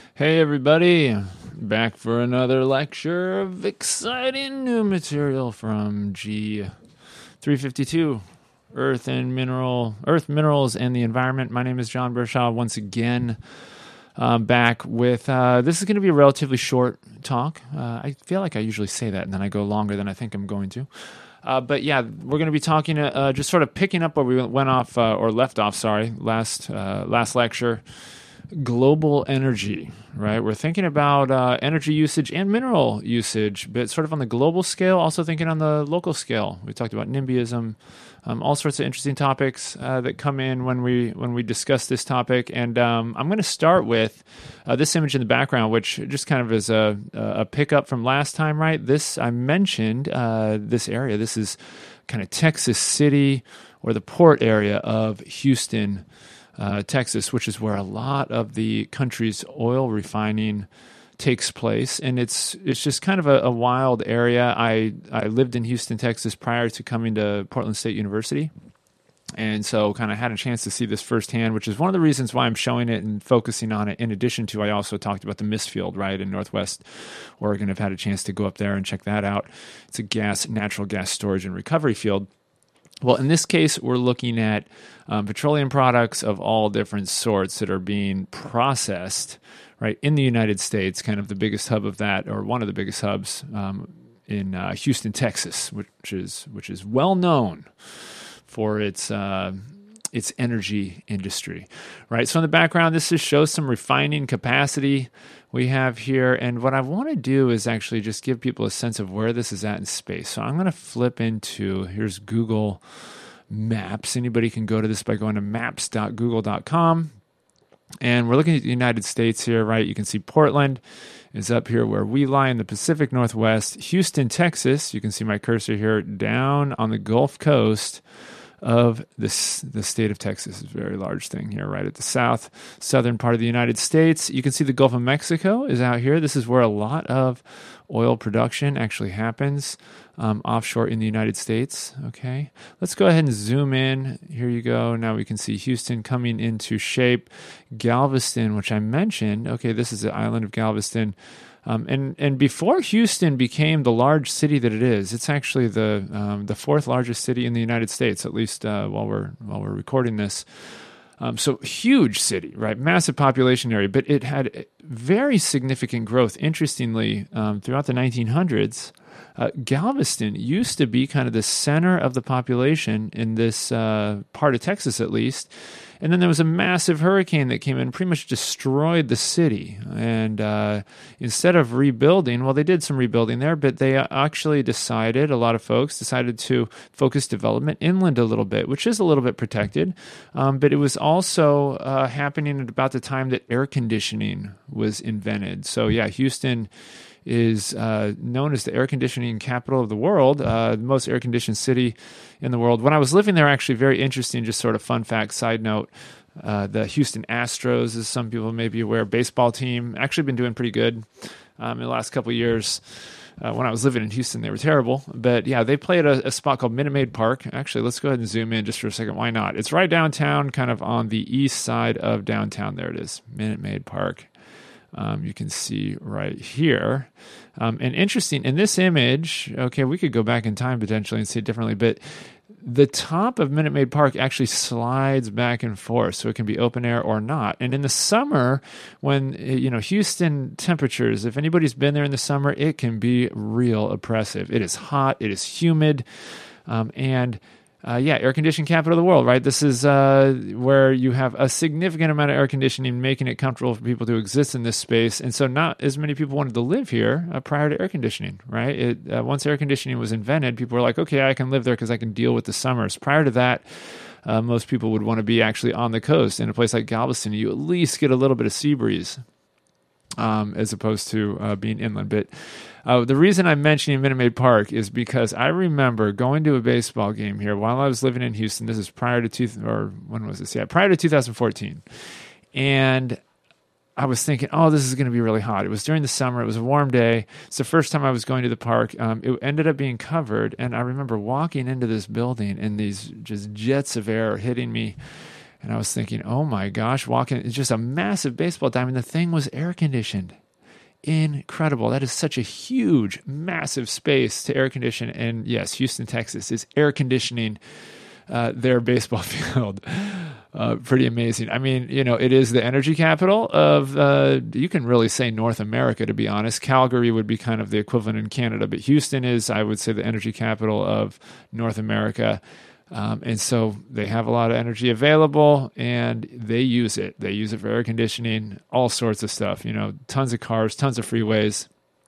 Hey everybody, back for another lecture of exciting new material from G352, Earth, Minerals, and the Environment. My name is John Bershaw once again, back with, this is going to be a relatively short talk. I feel like I usually say that and then I go longer than I think I'm going to. But yeah, we're going to be talking, just sort of picking up where we went off, or left off, last lecture. Global energy, right? We're thinking about energy usage and mineral usage, but sort of on the global scale, also thinking on the local scale. We talked about NIMBYism, all sorts of interesting topics that come in when we discuss this topic. And I'm going to start with this image in the background, which just kind of is a pickup from last time, right? I mentioned this area. This is kind of Texas City, or the port area of Houston, Texas, which is where a lot of the country's oil refining takes place, and it's just kind of a wild area. I lived in Houston, Texas prior to coming to Portland State University, and so kind of had a chance to see this firsthand, which is one of the reasons why I'm showing it and focusing on it. In addition to, I also talked about the Mist Field, right, in Northwest Oregon. I've had a chance to go up there and check that out. It's a natural gas storage and recovery field. Well, in this case, we're looking at petroleum products of all different sorts that are being processed, right, in the United States. Kind of the biggest hub of that, or one of the biggest hubs, in Houston, Texas, which is well known for its energy industry, right? So in the background, this just shows some refining capacity we have here. And what I want to do is actually just give people a sense of where this is at in space. So I'm going to flip into, here's Google Maps. Anybody can go to this by going to maps.google.com. And we're looking at the United States here, right? You can see Portland is up here where we lie in the Pacific Northwest. Houston, Texas, you can see my cursor here, down on the Gulf Coast of the state of Texas. Is a very large thing here, right at the southern part of the United States. You can see the Gulf of Mexico is out here. This is where a lot of oil production actually happens, offshore in the United States. Okay, let's go ahead and zoom in. Here you go. Now we can see Houston coming into shape. Galveston, which I mentioned. Okay, this is the island of Galveston. And before Houston became the large city that it is, it's actually the fourth largest city in the United States, at least while we're recording this. So huge city, right? Massive population area, but it had very significant growth. Interestingly, throughout the 1900s, Galveston used to be kind of the center of the population in this part of Texas, at least. And then there was a massive hurricane that came in and pretty much destroyed the city. And instead of rebuilding, well, they did some rebuilding there, but they actually a lot of folks decided to focus development inland a little bit, which is a little bit protected. But it was also happening at about the time that air conditioning was invented. So yeah, Houston is known as the air conditioning capital of the world, the most air-conditioned city in the world. When I was living there, actually very interesting, just sort of fun fact, side note, the Houston Astros, as some people may be aware, baseball team, actually been doing pretty good in the last couple of years. When I was living in Houston, they were terrible. But yeah, they play at a spot called Minute Maid Park. Actually, let's go ahead and zoom in just for a second. Why not? It's right downtown, kind of on the east side of downtown. There it is, Minute Maid Park. You can see right here. And interesting, in this image, okay, we could go back in time potentially and see it differently, but the top of Minute Maid Park actually slides back and forth, so it can be open air or not. And in the summer, when, Houston temperatures, if anybody's been there in the summer, it can be real oppressive. It is hot, it is humid, air conditioning capital of the world, right? This is where you have a significant amount of air conditioning, making it comfortable for people to exist in this space. And so not as many people wanted to live here prior to air conditioning, right? Once air conditioning was invented, people were like, okay, I can live there because I can deal with the summers. Prior to that, most people would want to be actually on the coast. In a place like Galveston, you at least get a little bit of sea breeze. As opposed to being inland. But the reason I'm mentioning Minute Maid Park is because I remember going to a baseball game here while I was living in Houston. This is prior to 2014. And I was thinking, oh, this is going to be really hot. It was during the summer. It was a warm day. It's the first time I was going to the park. It ended up being covered. And I remember walking into this building and these just jets of air hitting me And I was thinking, oh my gosh, walking, it's just a massive baseball diamond. The thing was air conditioned. Incredible. That is such a huge, massive space to air condition. And yes, Houston, Texas is air conditioning their baseball field. Pretty amazing. I mean, it is the energy capital of, you can really say North America, to be honest. Calgary would be kind of the equivalent in Canada, but Houston is, I would say, the energy capital of North America. And so they have a lot of energy available and they use it. They use it for air conditioning, all sorts of stuff, tons of cars, tons of freeways,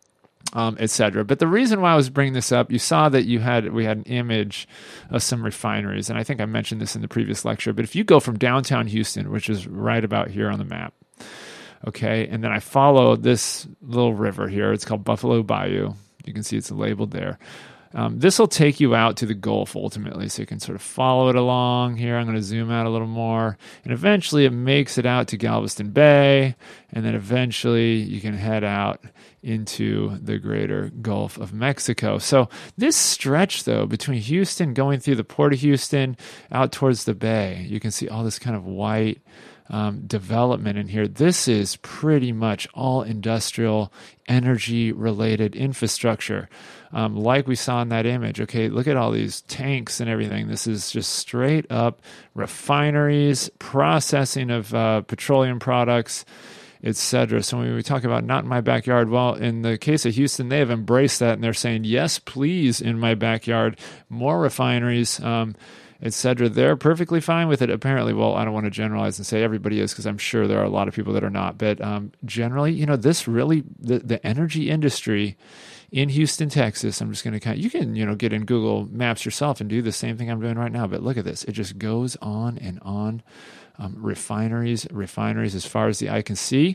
etc. But the reason why I was bringing this up, you saw that we had an image of some refineries. And I think I mentioned this in the previous lecture, but if you go from downtown Houston, which is right about here on the map, okay, and then I follow this little river here, it's called Buffalo Bayou. You can see it's labeled there. This will take you out to the Gulf ultimately, so you can sort of follow it along here. I'm going to zoom out a little more, and eventually it makes it out to Galveston Bay, and then eventually you can head out into the greater Gulf of Mexico. So this stretch, though, between Houston, going through the Port of Houston, out towards the bay, you can see all this kind of white development in here. This is pretty much all industrial, energy-related infrastructure. Like we saw in that image. Okay, look at all these tanks and everything. This is just straight up refineries, processing of petroleum products, etc. So when we talk about not in my backyard, well, in the case of Houston, they have embraced that and they're saying, yes, please, in my backyard, more refineries, etc. They're perfectly fine with it, apparently. Well, I don't want to generalize and say everybody is, because I'm sure there are a lot of people that are not. But generally, this really, the energy industry in Houston, Texas, I'm just going to you can, get in Google Maps yourself and do the same thing I'm doing right now. But look at this. It just goes on and on. Refineries as far as the eye can see.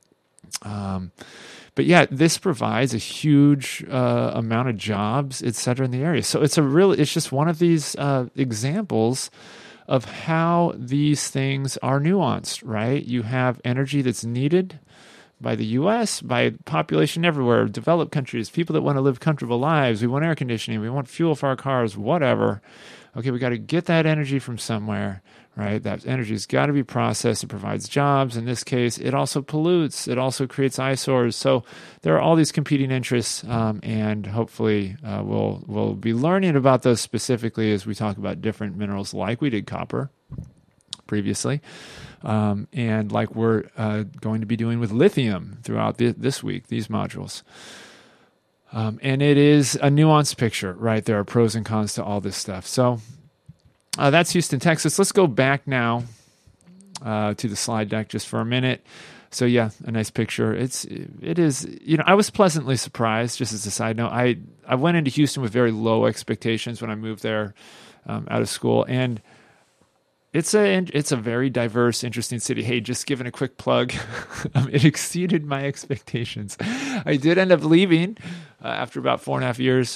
But yeah, this provides a huge amount of jobs, et cetera, in the area. So it's just one of these examples of how these things are nuanced, right? You have energy that's needed by the U.S., by population everywhere, developed countries, people that want to live comfortable lives. We want air conditioning. We want fuel for our cars, whatever. Okay, we got to get that energy from somewhere, right? That energy has got to be processed. It provides jobs. In this case, it also pollutes. It also creates eyesores. So there are all these competing interests, and hopefully we'll be learning about those specifically as we talk about different minerals, like we did copper previously. And like we're going to be doing with lithium throughout this week, these modules. And it is a nuanced picture, right? There are pros and cons to all this stuff. So that's Houston, Texas. Let's go back now to the slide deck just for a minute. So yeah, a nice picture. It is, I was pleasantly surprised, just as a side note. I went into Houston with very low expectations when I moved there out of school, and it's a very diverse, interesting city. Hey, just giving a quick plug, it exceeded my expectations. I did end up leaving after about 4.5 years.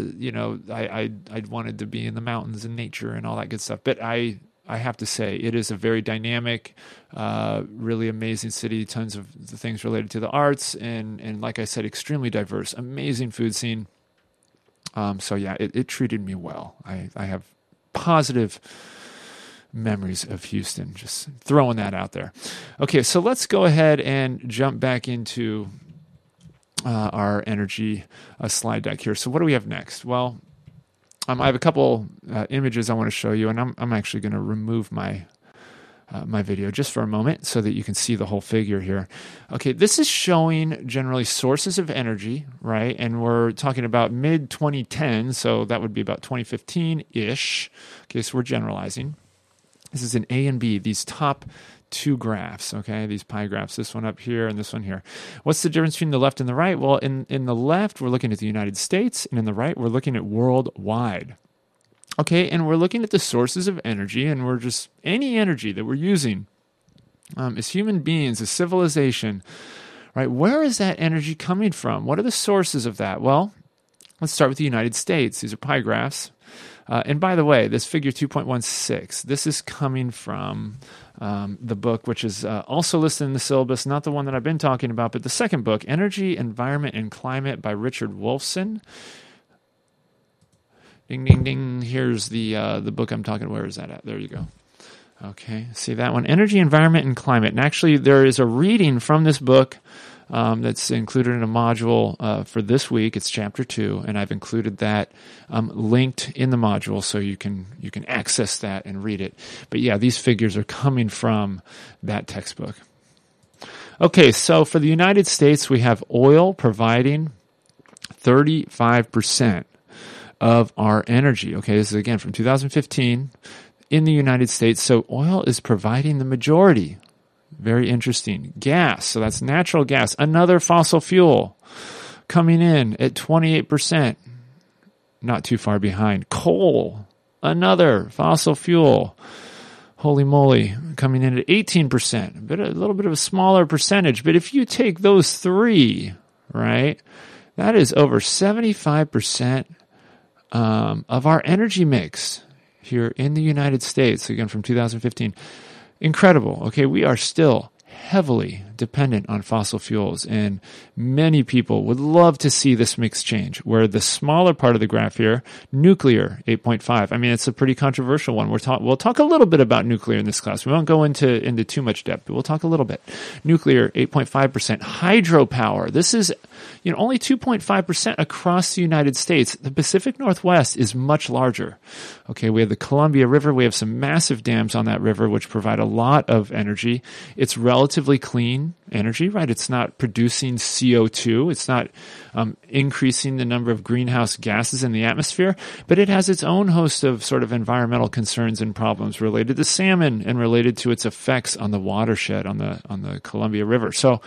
I wanted to be in the mountains and nature and all that good stuff. But I have to say, it is a very dynamic, really amazing city. Tons of the things related to the arts, and like I said, extremely diverse, amazing food scene. So yeah, it treated me well. I have positive memories of Houston, just throwing that out there. Okay, so let's go ahead and jump back into our energy slide deck here. So what do we have next? Well, I have a couple images I want to show you, and I'm actually going to remove my video just for a moment so that you can see the whole figure here. Okay, this is showing generally sources of energy, right? And we're talking about mid-2010, so that would be about 2015-ish. Okay, so we're generalizing. This is an A and B, these top two graphs, okay, these pie graphs, this one up here and this one here. What's the difference between the left and the right? Well, in the left, we're looking at the United States, and in the right, we're looking at worldwide. Okay, and we're looking at the sources of energy, and we're just, any energy that we're using as human beings, as civilization, right, where is that energy coming from? What are the sources of that? Well, let's start with the United States. These are pie graphs. And by the way, this figure 2.16, this is coming from the book, which is also listed in the syllabus, not the one that I've been talking about, but the second book, Energy, Environment, and Climate by Richard Wolfson. Ding, ding, ding. Here's the book I'm talking about. Where is that at? There you go. Okay, see that one? Energy, environment, and climate. And actually, there is a reading from this book that's included in a module for this week. It's chapter 2, and I've included that linked in the module so you can access that and read it. But yeah, these figures are coming from that textbook. Okay, so for the United States, we have oil providing 35% of our energy. Okay, this is again from 2015 in the United States. So oil is providing the majority. Very interesting. Gas, so that's natural gas, another fossil fuel coming in at 28%, not too far behind. Coal, another fossil fuel. Holy moly, coming in at 18%, a little bit of a smaller percentage. But if you take those three, right, that is over 75% of our energy mix here in the United States, again from 2015. Incredible. Okay, we are still heavily dependent on fossil fuels, and many people would love to see this mix change, where the smaller part of the graph here, nuclear, 8.5. I mean, it's a pretty controversial one. We'll talk a little bit about nuclear in this class. We won't go into too much depth, but we'll talk a little bit. Nuclear, 8.5%. Hydropower, this is only 2.5% across the United States. The Pacific Northwest is much larger. Okay, we have the Columbia River. We have some massive dams on that river, which provide a lot of energy. It's relatively clean energy, right? It's not producing CO2. It's not increasing the number of greenhouse gases in the atmosphere, but it has its own host of sort of environmental concerns and problems related to salmon and related to its effects on the watershed on the Columbia River. So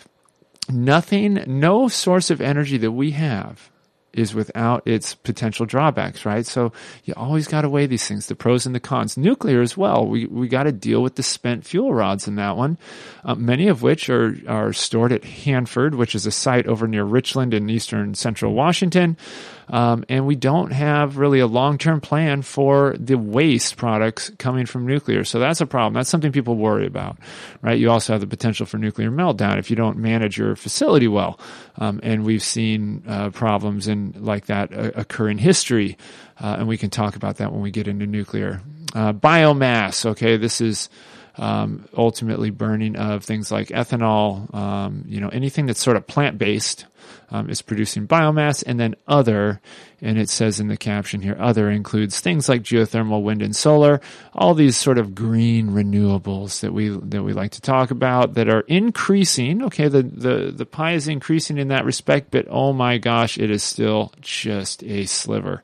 no source of energy that we have is without its potential drawbacks, right? So you always got to weigh these things, the pros and the cons. Nuclear as well. We got to deal with the spent fuel rods in that one, many of which are stored at Hanford, which is a site over near Richland in eastern central Washington. And we don't have really a long-term plan for the waste products coming from nuclear. So that's a problem. That's something people worry about, right? You also have the potential for nuclear meltdown if you don't manage your facility well. And we've seen problems like that occur in history. And we can talk about that when we get into nuclear. Biomass, okay, this is ultimately burning of things like ethanol, anything that's sort of plant-based. Is producing biomass, and then other, and it says in the caption here, other includes things like geothermal, wind, and solar, all these sort of green renewables that we like to talk about that are increasing. Okay, the pie is increasing in that respect, but oh my gosh, it is still just a sliver.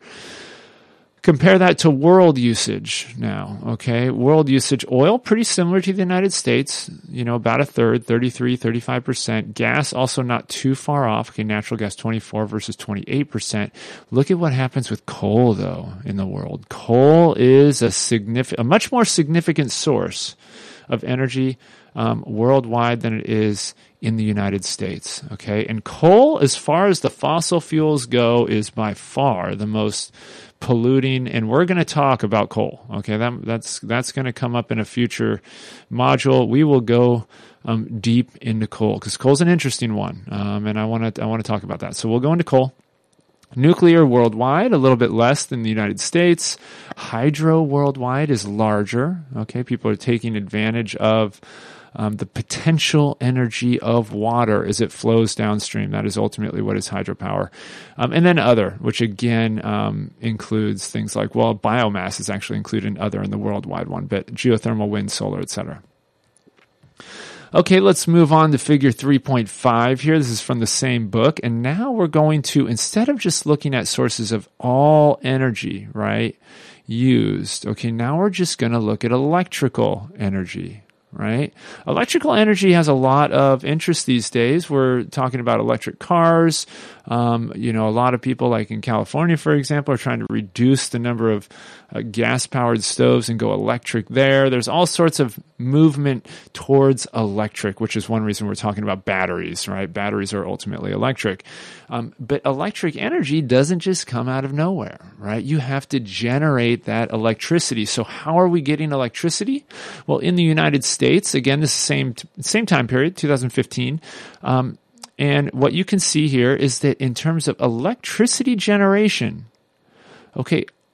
Compare that to world usage now, okay? World usage, oil, pretty similar to the United States, about a third, 33, 35%. Gas, also not too far off. Okay, natural gas, 24 versus 28%. Look at what happens with coal, though, in the world. Coal is a much more significant source of energy worldwide than it is in the United States, okay? And coal, as far as the fossil fuels go, is by far the most polluting, and we're going to talk about coal. Okay, that's going to come up in a future module. We will go deep into coal because coal's an interesting one, and I want to talk about that. So we'll go into coal. Nuclear worldwide, a little bit less than the United States. Hydro worldwide is larger. Okay, people are taking advantage of the potential energy of water as it flows downstream. That is ultimately what is hydropower. And then other, which again includes things like, biomass is actually included in other in the worldwide one, but geothermal, wind, solar, etc. Okay, let's move on to figure 3.5 here. This is from the same book. And now we're going to, instead of just looking at sources of all energy, right, used, okay, now we're just going to look at electrical energy. Right? Electrical energy has a lot of interest these days. We're talking about electric cars. A lot of people, like in California, for example, are trying to reduce the number of gas-powered stoves and go electric there. There's all sorts of movement towards electric, which is one reason we're talking about batteries, right? Batteries are ultimately electric. But electric energy doesn't just come out of nowhere, right? You have to generate that electricity. So how are we getting electricity? Well, in the United States, again, this is same time period, 2015. And what you can see here is that in terms of electricity generation, okay,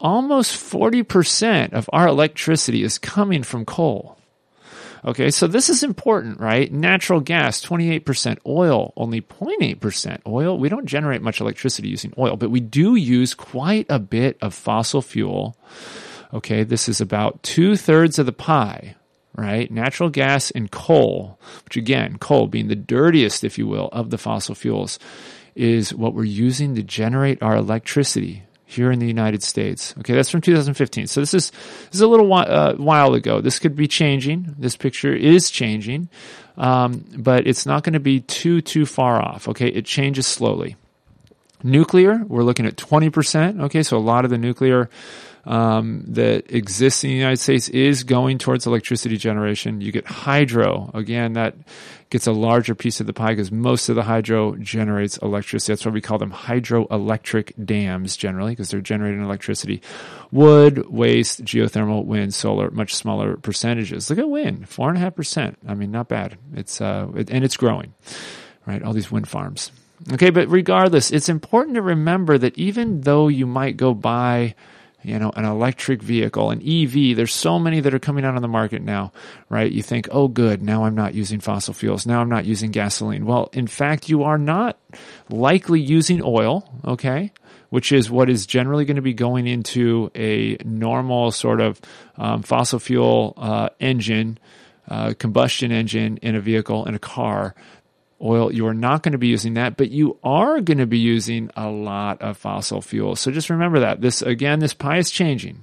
almost 40% of our electricity is coming from coal. Okay, so this is important, right? Natural gas, 28%. Oil, only 0.8%. Oil, we don't generate much electricity using oil, but we do use quite a bit of fossil fuel. Okay, this is about 2/3 of the pie, right? Natural gas and coal, which again, coal being the dirtiest, if you will, of the fossil fuels, is what we're using to generate our electricity here in the United States. Okay, that's from 2015. So this is a little while ago. This could be changing. This picture is changing, but it's not going to be too far off. Okay, it changes slowly. Nuclear, we're looking at 20%. Okay, so a lot of the nuclear that exists in the United States is going towards electricity generation. You get hydro. Again, that gets a larger piece of the pie because most of the hydro generates electricity. That's why we call them hydroelectric dams generally, because they're generating electricity. Wood, waste, geothermal, wind, solar, much smaller percentages. Look at wind, 4.5%. I mean, not bad. It's and it's growing, right? All these wind farms. Okay, but regardless, it's important to remember that even though you might go buy an electric vehicle, an EV, there's so many that are coming out on the market now, right? You think, oh, good, now I'm not using fossil fuels. Now I'm not using gasoline. Well, in fact, you are not likely using oil, okay, which is what is generally going to be going into a normal sort of fossil fuel engine, combustion engine in a vehicle, in a car. Oil, you are not going to be using that, but you are going to be using a lot of fossil fuels. So just remember that. This pie is changing.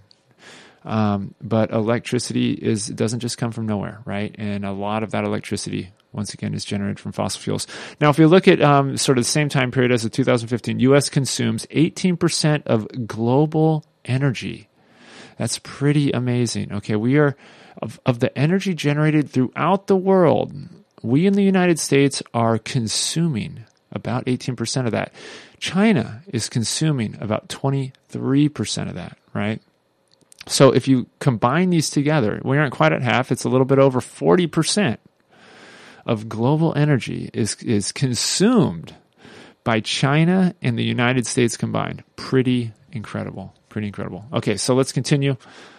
But electricity doesn't just come from nowhere, right? And a lot of that electricity, once again, is generated from fossil fuels. Now, if you look at sort of the same time period as the 2015, U.S. consumes 18% of global energy. That's pretty amazing. Okay, we are, of the energy generated throughout the world, we in the United States are consuming about 18% of that. China is consuming about 23% of that, right? So if you combine these together, we aren't quite at half. It's a little bit over 40% of global energy is consumed by China and the United States combined. Pretty incredible. Pretty incredible. Okay, so let's continue.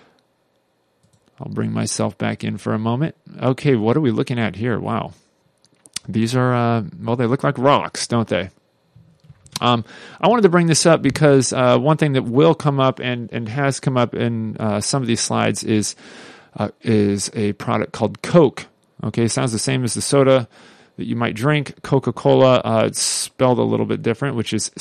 I'll bring myself back in for a moment. Okay, what are we looking at here? Wow. These are, they look like rocks, don't they? I wanted to bring this up because one thing that will come up and has come up in some of these slides is a product called Coke. Okay, it sounds the same as the soda that you might drink. Coca-Cola, it's spelled a little bit different, which is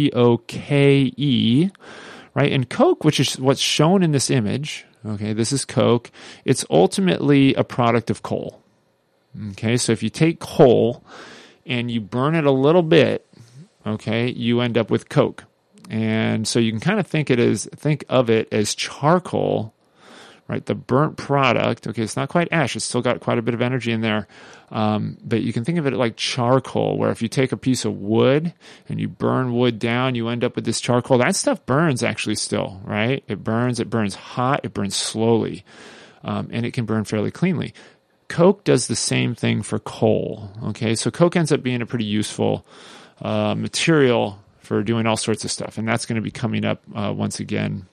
C-O-K-E, right? And Coke, which is what's shown in this image, okay, this is Coke. It's ultimately a product of coal. Okay, so if you take coal and you burn it a little bit, okay, you end up with Coke. And so you can kind of think of it as charcoal, right? The burnt product. Okay, it's not quite ash. It's still got quite a bit of energy in there. But you can think of it like charcoal, where if you take a piece of wood and you burn wood down, you end up with this charcoal. That stuff burns actually still, right? It burns hot, it burns slowly, and it can burn fairly cleanly. Coke does the same thing for coal. Okay, so Coke ends up being a pretty useful material for doing all sorts of stuff, and that's going to be coming up once again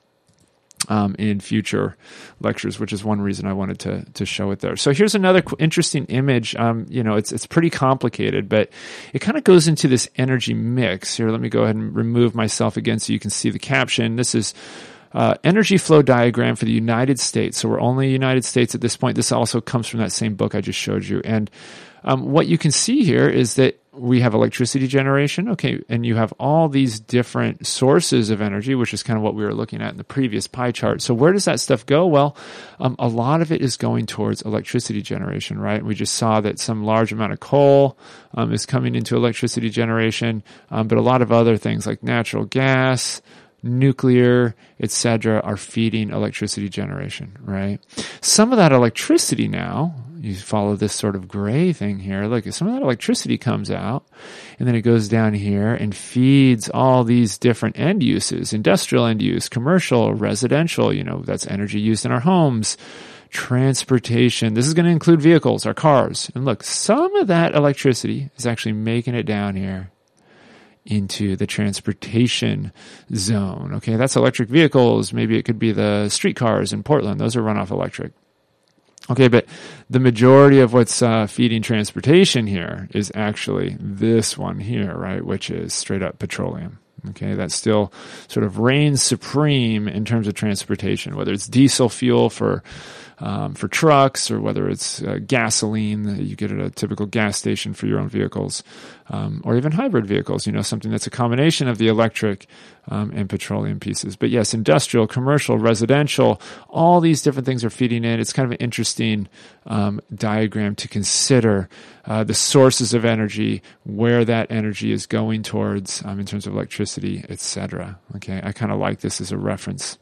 in future lectures, which is one reason I wanted to show it there. So here's another interesting image. It's pretty complicated, but it kind of goes into this energy mix. Here, let me go ahead and remove myself again so you can see the caption. This is energy flow diagram for the United States. So we're only United States at this point. This also comes from that same book I just showed you. And what you can see here is that we have electricity generation, okay, and you have all these different sources of energy, which is kind of what we were looking at in the previous pie chart. So where does that stuff go? Well, a lot of it is going towards electricity generation, right? We just saw that some large amount of coal is coming into electricity generation, but a lot of other things like natural gas, nuclear, etc., are feeding electricity generation, right? Some of that electricity now, you follow this sort of gray thing here, look, some of that electricity comes out, and then it goes down here and feeds all these different end uses, industrial end use, commercial, residential, that's energy used in our homes, transportation. This is going to include vehicles, our cars. And look, some of that electricity is actually making it down here into the transportation zone. Okay, that's electric vehicles. Maybe it could be the streetcars in Portland. Those are run off electric. Okay, but the majority of what's feeding transportation here is actually this one here, right, which is straight up petroleum. Okay, that still sort of reigns supreme in terms of transportation, whether it's diesel fuel for trucks or whether it's gasoline that you get at a typical gas station for your own vehicles, or even hybrid vehicles, something that's a combination of the electric and petroleum pieces. But yes, industrial, commercial, residential, all these different things are feeding in. It's kind of an interesting diagram to consider the sources of energy, where that energy is going towards in terms of electricity, etc. Okay, I kind of like this as a reference.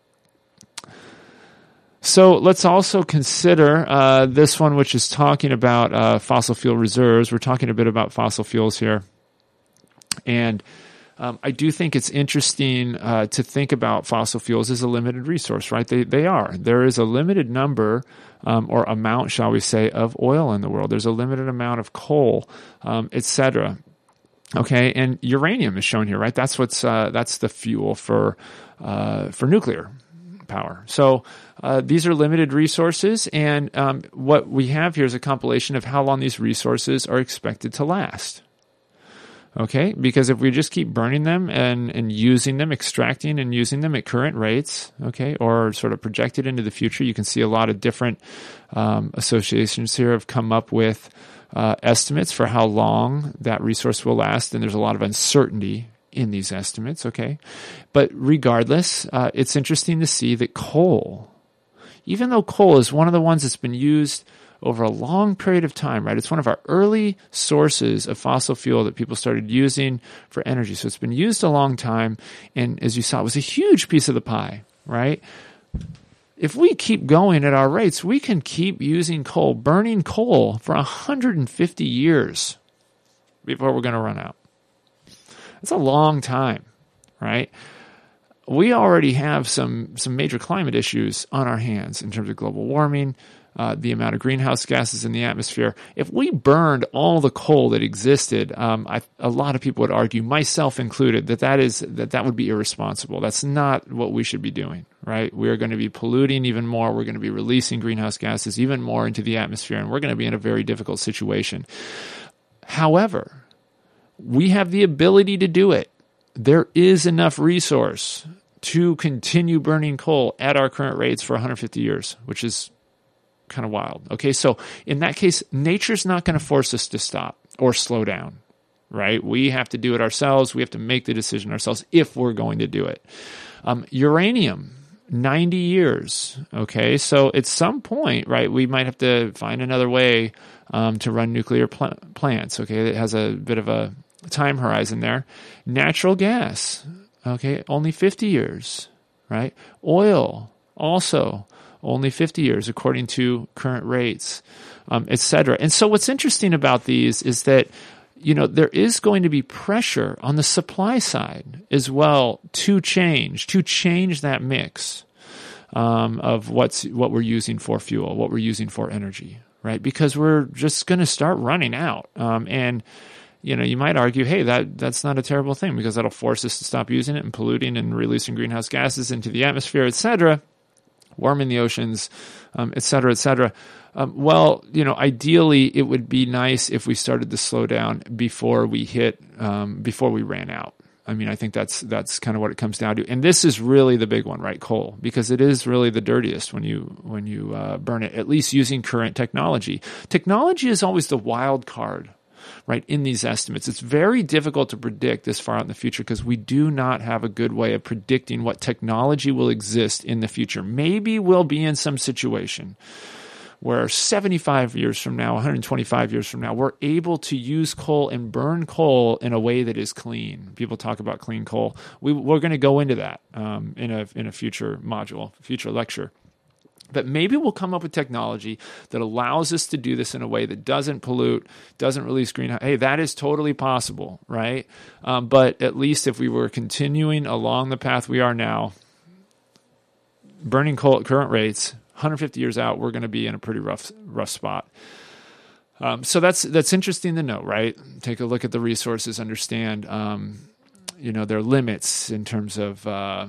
So let's also consider this one, which is talking about fossil fuel reserves. We're talking a bit about fossil fuels here. And I do think it's interesting to think about fossil fuels as a limited resource, right? They are. There is a limited number or amount, shall we say, of oil in the world. There's a limited amount of coal, etc. Okay, and uranium is shown here, right? That's the fuel for nuclear power. So these are limited resources, and what we have here is a compilation of how long these resources are expected to last. Okay, because if we just keep burning them and using them, extracting and using them at current rates, okay, or sort of projected into the future, you can see a lot of different associations here have come up with estimates for how long that resource will last, and there's a lot of uncertainty in these estimates, okay? But regardless, it's interesting to see that coal, even though coal is one of the ones that's been used over a long period of time, right? It's one of our early sources of fossil fuel that people started using for energy. So it's been used a long time, and as you saw, it was a huge piece of the pie, right? If we keep going at our rates, we can keep using coal, burning coal for 150 years before we're going to run out. That's a long time, right? We already have some major climate issues on our hands in terms of global warming, the amount of greenhouse gases in the atmosphere. If we burned all the coal that existed, a lot of people would argue, myself included, that would be irresponsible. That's not what we should be doing, right? We are going to be polluting even more. We're going to be releasing greenhouse gases even more into the atmosphere, and we're going to be in a very difficult situation. However, we have the ability to do it. There is enough resource to continue burning coal at our current rates for 150 years, which is kind of wild. Okay, so in that case, nature's not going to force us to stop or slow down, right? We have to do it ourselves. We have to make the decision ourselves if we're going to do it. Uranium, 90 years. Okay, so at some point, right, we might have to find another way to run nuclear plants. Okay, it has a bit of a time horizon there. Natural gas, okay, only 50 years, right? Oil, also only 50 years according to current rates, etc. And so what's interesting about these is that, there is going to be pressure on the supply side as well to change that mix of what we're using for fuel, what we're using for energy, right? Because we're just going to start running out. And you might argue, hey, that's not a terrible thing because that'll force us to stop using it and polluting and releasing greenhouse gases into the atmosphere, etc., warming the oceans, et cetera, et cetera. Ideally, it would be nice if we started to slow down before we ran out. I mean, I think that's kind of what it comes down to. And this is really the big one, right? Coal, because it is really the dirtiest when you burn it, at least using current technology. Technology is always the wild card, right, in these estimates. It's very difficult to predict this far out in the future because we do not have a good way of predicting what technology will exist in the future. Maybe we'll be in some situation where 75 years from now, 125 years from now, we're able to use coal and burn coal in a way that is clean. People talk about clean coal. We're going to go into that in a future module, future lecture. But maybe we'll come up with technology that allows us to do this in a way that doesn't pollute, doesn't release greenhouse. Hey, that is totally possible, right? But at least if we were continuing along the path we are now, burning coal at current rates, 150 years out, we're going to be in a pretty rough spot. So that's interesting to know, right? Take a look at the resources, understand, their limits in terms of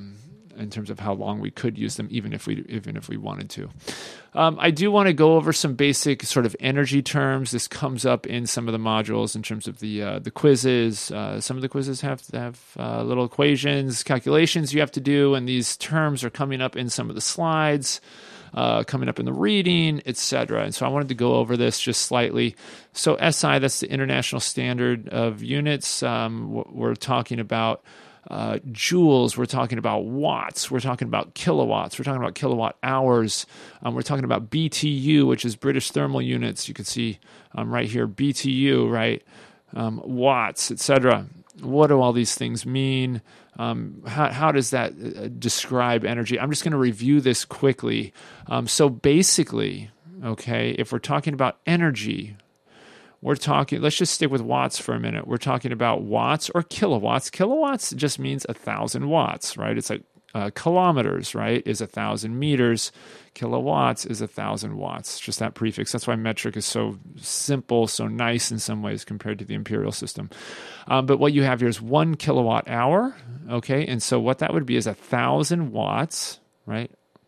how long we could use them, even if we wanted to. I do want to go over some basic sort of energy terms. This comes up in some of the modules in terms of the quizzes. Some of the quizzes have little equations, calculations you have to do, and these terms are coming up in some of the slides, coming up in the reading, etc. And so I wanted to go over this just slightly. So SI, that's the International Standard of Units. We're talking about joules, we're talking about watts, we're talking about kilowatts, we're talking about kilowatt hours, we're talking about BTU, which is British thermal units. You can see right here, BTU, right? Watts, etc. What do all these things mean? How does that describe energy? I'm just going to review this quickly. So basically, okay, if we're talking about energy, let's just stick with watts for a minute. We're talking about watts or kilowatts. Kilowatts just means 1,000 watts, right? It's like kilometers, right, is 1,000 meters. Kilowatts is 1,000 watts, just that prefix. That's why metric is so simple, so nice in some ways compared to the imperial system. But what you have here is 1 kilowatt hour, okay? And so what that would be is 1,000 watts, right?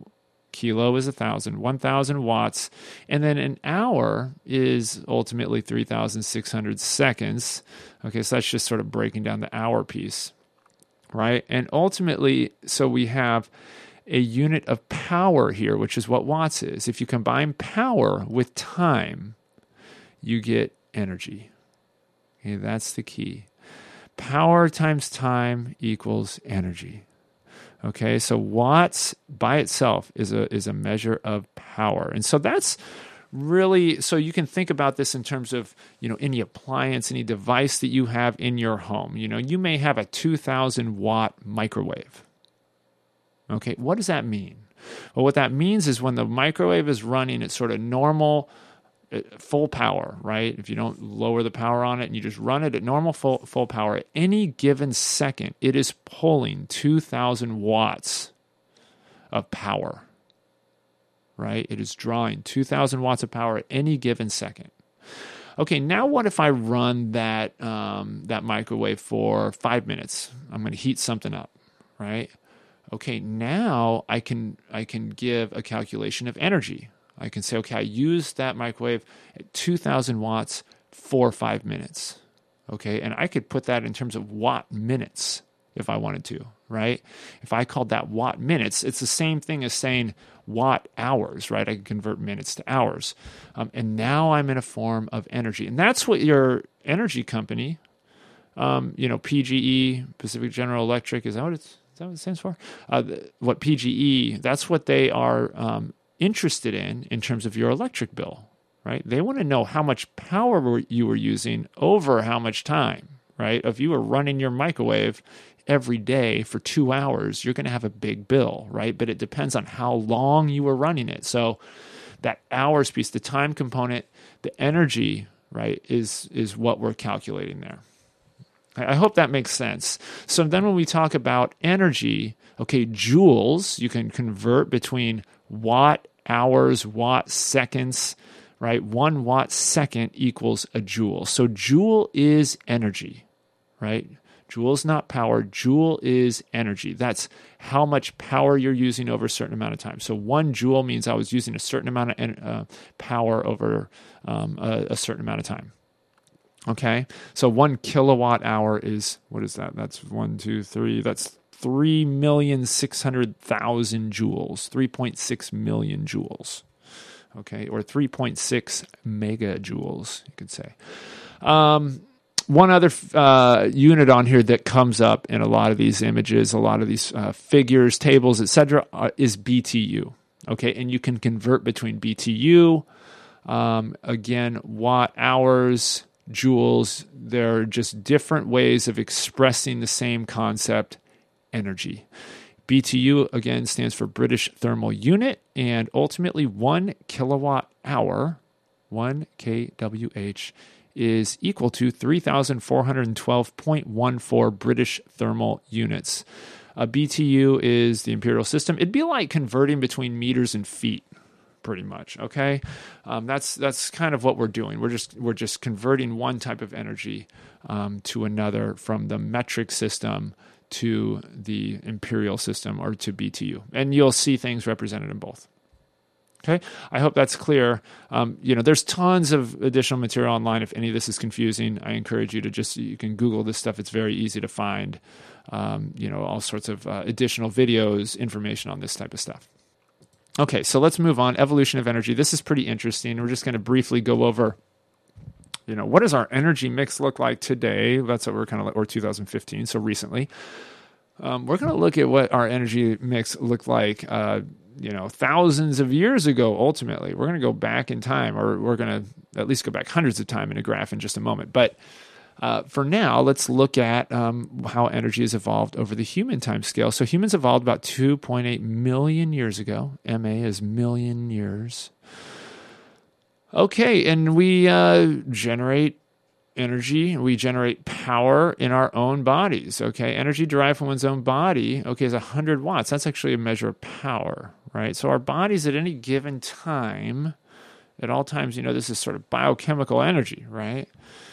Kilo is 1,000, 1,000 watts. And then an hour is ultimately 3,600 seconds. Okay, so that's just sort of breaking down the hour piece, right? And ultimately, so we have a unit of power here, which is what watts is. If you combine power with time, you get energy. Okay, that's the key. Power times time equals energy. Okay, so watts by itself is a measure of power. And so that's really, so you can think about this in terms of, any appliance, any device that you have in your home. You may have a 2,000 watt microwave. Okay, what does that mean? Well, what that means is when the microwave is running at sort of normal full power, right? If you don't lower the power on it and you just run it at normal full power, at any given second, it is pulling 2,000 watts of power, right? It is drawing 2,000 watts of power at any given second. Okay, now what if I run that microwave for 5 minutes? I'm going to heat something up, right? Okay, now I can give a calculation of energy. I can say, okay, I used that microwave at 2,000 watts for 5 minutes. Okay, and I could put that in terms of watt minutes if I wanted to, right? If I called that watt minutes, it's the same thing as saying watt hours, right? I can convert minutes to hours. And now I'm in a form of energy. And that's what your energy company, PGE, Pacific General Electric, is that what it stands for? What PGE, that's what they are interested in terms of your electric bill, right? They want to know how much power you were using over how much time, right? If you were running your microwave every day for 2 hours, you're going to have a big bill, right? But it depends on how long you were running it. So that hours piece, the time component, the energy, right, is what we're calculating there. I hope that makes sense. So then when we talk about energy, okay, joules, you can convert between watt hours, watt seconds, right? 1 watt second equals a joule. So joule is energy, right? Joule is not power. Joule is energy. That's how much power you're using over a certain amount of time. So 1 joule means I was using a certain amount of power over a certain amount of time. Okay, so 1 kilowatt hour is, what is that? That's 1, 2, 3. That's 3,600,000 joules, 3.6 million joules. Okay, or 3.6 megajoules, you could say. One other unit on here that comes up in a lot of these images, a lot of these figures, tables, etc., is BTU. Okay, and you can convert between BTU, again, watt hours, joules. They're just different ways of expressing the same concept, energy. BTU, again, stands for British Thermal Unit, and ultimately 1 kilowatt hour, 1 kWh, is equal to 3,412.14 British thermal units. A BTU is the imperial system. It'd be like converting between meters and feet, pretty much. Okay, that's kind of what we're doing. We're just converting one type of energy to another from the metric system to the imperial system or to BTU, and you'll see things represented in both. Okay, I hope that's clear. There's tons of additional material online. If any of this is confusing, I encourage you to you can Google this stuff. It's very easy to find, all sorts of additional videos, information on this type of stuff. Okay, so let's move on. Evolution of energy. This is pretty interesting. We're just going to briefly go over, what does our energy mix look like today? That's what we're kind of, or 2015, so recently. We're going to look at what our energy mix looked like thousands of years ago, ultimately. We're going to go back in time, or we're going to at least go back hundreds of time in a graph in just a moment. But for now, let's look at how energy has evolved over the human time scale. So humans evolved about 2.8 million years ago. MA is million years. Okay, and we generate energy, we generate power in our own bodies. Okay, energy derived from one's own body, is 100 watts. That's actually a measure of power, right? So our bodies at any given time, at all times, this is sort of biochemical energy, right?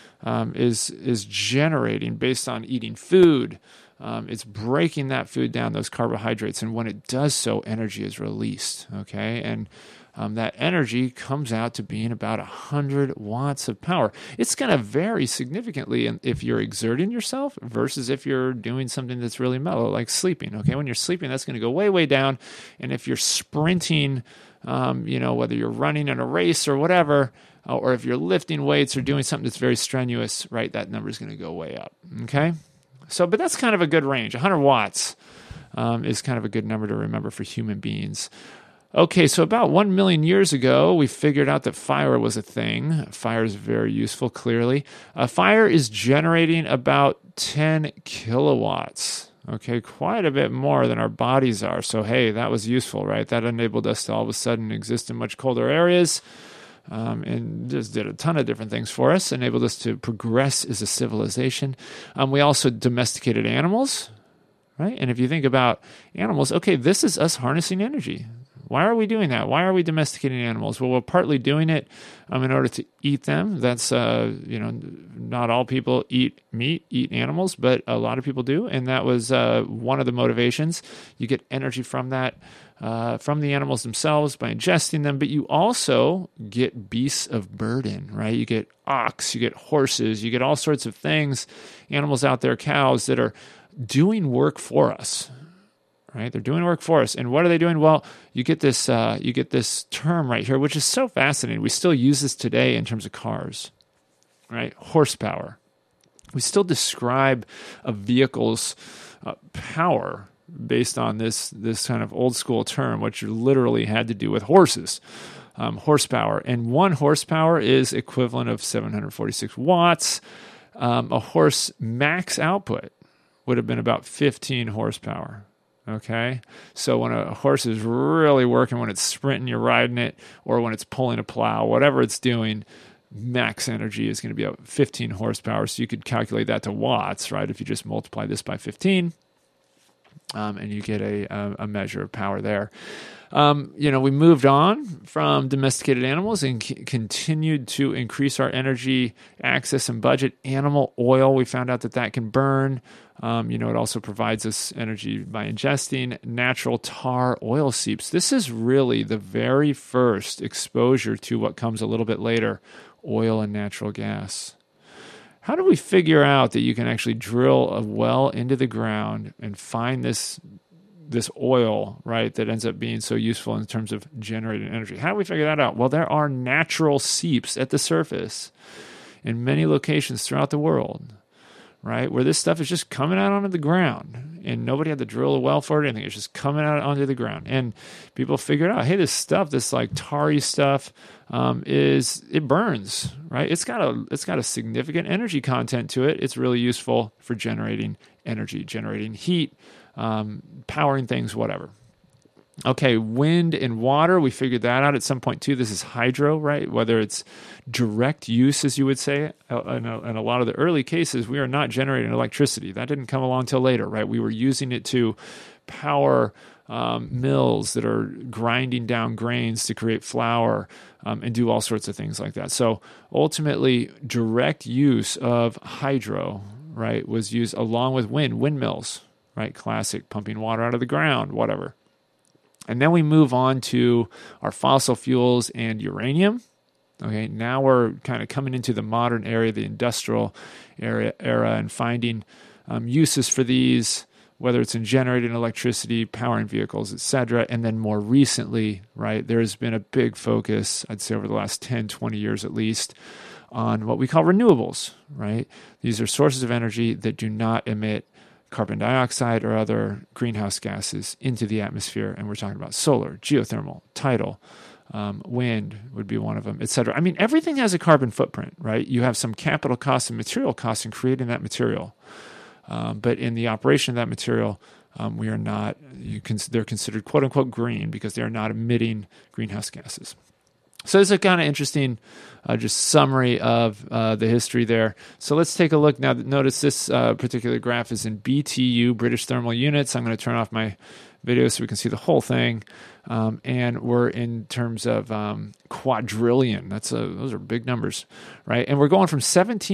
Is generating based on eating food. It's breaking that food down, those carbohydrates, and when it does so, energy is released. Okay, and that energy comes out to being about 100 watts of power. It's going to vary significantly if you're exerting yourself versus if you're doing something that's really mellow, like sleeping. Okay, when you're sleeping, that's going to go way, way down. And if you're sprinting, whether you're running in a race or whatever, or if you're lifting weights or doing something that's very strenuous, right, that number is going to go way up. Okay, but that's kind of a good range. 100 watts is kind of a good number to remember for human beings. Okay, so about 1 million years ago, we figured out that fire was a thing. Fire is very useful, clearly. Fire is generating about 10 kilowatts. Okay, quite a bit more than our bodies are. So, hey, that was useful, right? That enabled us to all of a sudden exist in much colder areas and just did a ton of different things for us, enabled us to progress as a civilization. We also domesticated animals, right? And if you think about animals, okay, this is us harnessing energy. Why are we doing that? Why are we domesticating animals? Well, we're partly doing it in order to eat them. That's, not all people eat meat, eat animals, but a lot of people do. And that was one of the motivations. You get energy from that, from the animals themselves by ingesting them, but you also get beasts of burden, right? You get ox, you get horses, you get all sorts of things, animals out there, cows that are doing work for us. Right, they're doing work for us, and what are they doing? Well, you get this term right here, which is so fascinating. We still use this today in terms of cars, right? Horsepower. We still describe a vehicle's power based on this kind of old school term, which literally had to do with horses, horsepower. And 1 horsepower is equivalent of 746 watts. A horse max output would have been about 15 horsepower. Okay, so when a horse is really working, when it's sprinting, you're riding it, or when it's pulling a plow, whatever it's doing, max energy is going to be about 15 horsepower. So you could calculate that to watts, right? If you just multiply this by 15, and you get a measure of power there. We moved on from domesticated animals and continued to increase our energy access and budget. Animal oil, we found out that can burn. It also provides us energy by ingesting natural tar oil seeps. This is really the very first exposure to what comes a little bit later, oil and natural gas. How do we figure out that you can actually drill a well into the ground and find this oil, right, that ends up being so useful in terms of generating energy? How do we figure that out? Well, there are natural seeps at the surface in many locations throughout the world, right, where this stuff is just coming out onto the ground, and nobody had to drill a well for it or anything. It's just coming out onto the ground. And people figured out, hey, this stuff, this like tarry stuff, it burns, right? It's got a significant energy content to it. It's really useful for generating energy, generating heat, powering things, whatever. Okay, wind and water, we figured that out at some point too. This is hydro, right? Whether it's direct use, as you would say, in a lot of the early cases, we are not generating electricity. That didn't come along till later, right? We were using it to power mills that are grinding down grains to create flour and do all sorts of things like that. So ultimately, direct use of hydro, right, was used along with windmills, right, classic pumping water out of the ground, whatever. And then we move on to our fossil fuels and uranium. Okay, now we're kind of coming into the modern era, the industrial era, and finding uses for these, whether it's in generating electricity, powering vehicles, etc. And then more recently, right, there's been a big focus, I'd say over the last 10, 20 years at least, on what we call renewables, right? These are sources of energy that do not emit carbon dioxide or other greenhouse gases into the atmosphere. And we're talking about solar, geothermal, tidal, wind would be one of them, et cetera. I mean, everything has a carbon footprint, right? You have some capital costs and material costs in creating that material. But in the operation of that material, we are not, they're considered quote unquote green because they are not emitting greenhouse gases. So this is a kind of interesting just summary of the history there. So let's take a look now. Notice this particular graph is in BTU, British thermal units. I'm going to turn off my video so we can see the whole thing. And we're in terms of quadrillion. Those are big numbers, right? And we're going from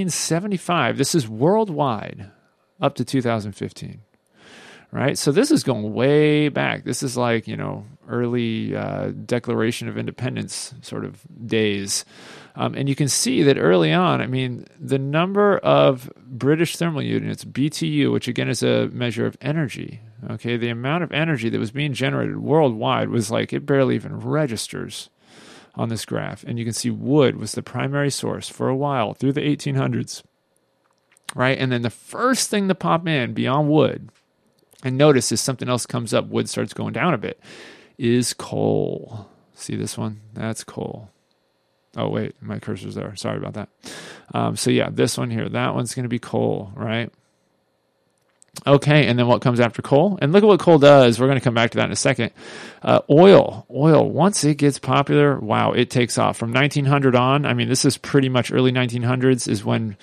1775. This is worldwide up to 2015. Right, so this is going way back. This is like, early Declaration of Independence sort of days. And you can see that early on, I mean, the number of British thermal units, BTU, which again is a measure of energy, okay, the amount of energy that was being generated worldwide was like, it barely even registers on this graph. And you can see wood was the primary source for a while through the 1800s, right? And then the first thing to pop in beyond wood, and notice as something else comes up, wood starts going down a bit, is coal. See this one? That's coal. Oh, wait, my cursor's there. Sorry about that. So yeah, this one here, that one's going to be coal, right? Okay, and then what comes after coal? And look at what coal does. We're going to come back to that in a second. Oil, once it gets popular, wow, it takes off. From 1900 on, I mean, this is pretty much early 1900s is when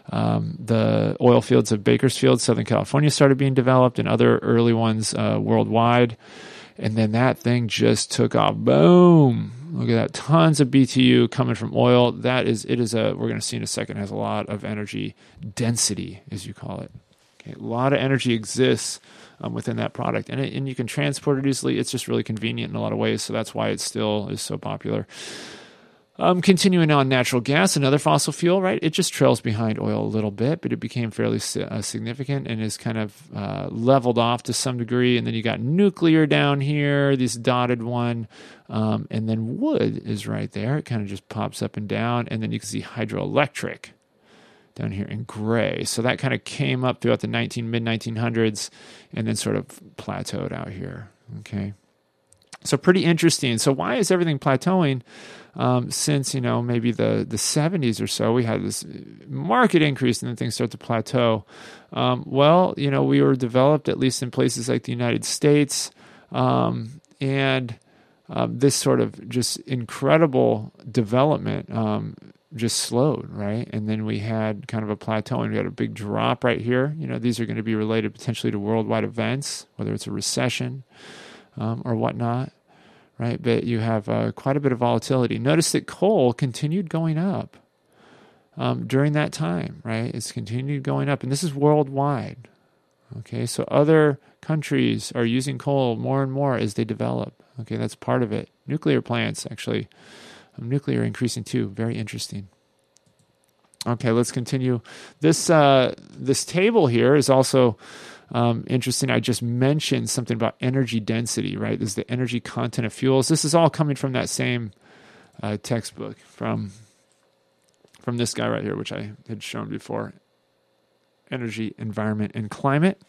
the oil fields of Bakersfield, Southern California started being developed and other early ones worldwide. And then that thing just took off. Boom. Look at that. Tons of BTU coming from oil. We're going to see in a second, has a lot of energy density, as you call it. Okay, a lot of energy exists within that product. And you can transport it easily. It's just really convenient in a lot of ways. So that's why it still is so popular. Continuing on, natural gas, another fossil fuel, right? It just trails behind oil a little bit, but it became fairly significant and is kind of leveled off to some degree. And then you got nuclear down here, this dotted one, and then wood is right there. It kind of just pops up and down, and then you can see hydroelectric down here in gray. So that kind of came up throughout the mid-1900s and then sort of plateaued out here, okay? So pretty interesting. So why is everything plateauing? Since, maybe the 70s or so, we had this market increase and then things start to plateau. We were developed, at least in places like the United States, and this sort of just incredible development just slowed, right? And then we had kind of a plateau and we had a big drop right here. These are going to be related potentially to worldwide events, whether it's a recession or whatnot. Right, but you have quite a bit of volatility. Notice that coal continued going up during that time, right? It's continued going up, and this is worldwide. Okay, so other countries are using coal more and more as they develop. Okay, that's part of it. Nuclear plants, actually, nuclear increasing too. Very interesting. Okay, let's continue. This table here is also interesting. I just mentioned something about energy density, right? This is the energy content of fuels. This is all coming from that same textbook from this guy right here, which I had shown before. Energy, environment, and climate.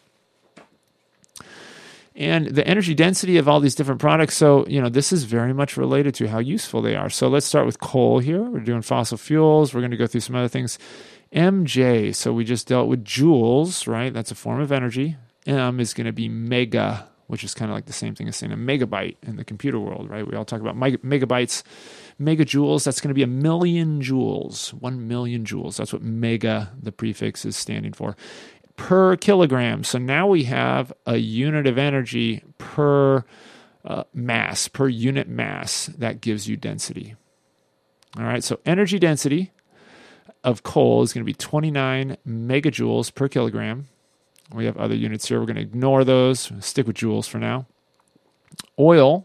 And the energy density of all these different products. So, this is very much related to how useful they are. So let's start with coal here. We're doing fossil fuels. We're going to go through some other things. MJ, so we just dealt with joules, right? That's a form of energy. M is going to be mega, which is kind of like the same thing as saying a megabyte in the computer world, right? We all talk about megabytes, megajoules. That's going to be 1,000,000 joules, 1,000,000 joules. That's what mega, the prefix, is standing for. per kilogram. So now we have a unit of energy per mass, per unit mass that gives you density. All right, so energy density of coal is going to be 29 megajoules per kilogram. We have other units here. We're going to ignore those. Stick with joules for now. Oil,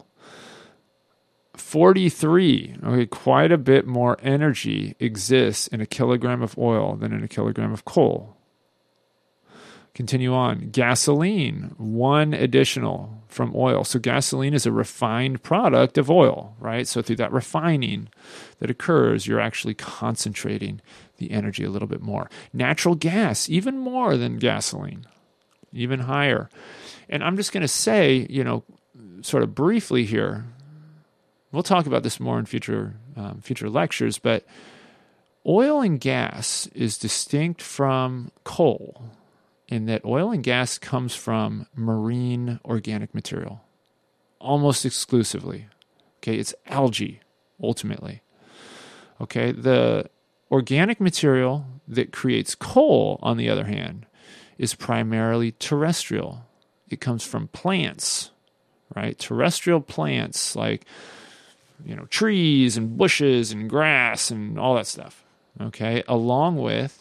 43. Okay, quite a bit more energy exists in a kilogram of oil than in a kilogram of coal. Continue on. Gasoline, 1 additional from oil. So gasoline is a refined product of oil, right? So through that refining that occurs, you're actually concentrating the energy a little bit more. Natural gas, even more than gasoline, even higher. And I'm just going to say, sort of briefly here, we'll talk about this more in future lectures, but oil and gas is distinct from coal in that oil and gas comes from marine organic material, almost exclusively. Okay, it's algae, ultimately. Okay, the organic material that creates coal, on the other hand, is primarily terrestrial. It comes from plants, right? Terrestrial plants like, trees and bushes and grass and all that stuff, okay, along with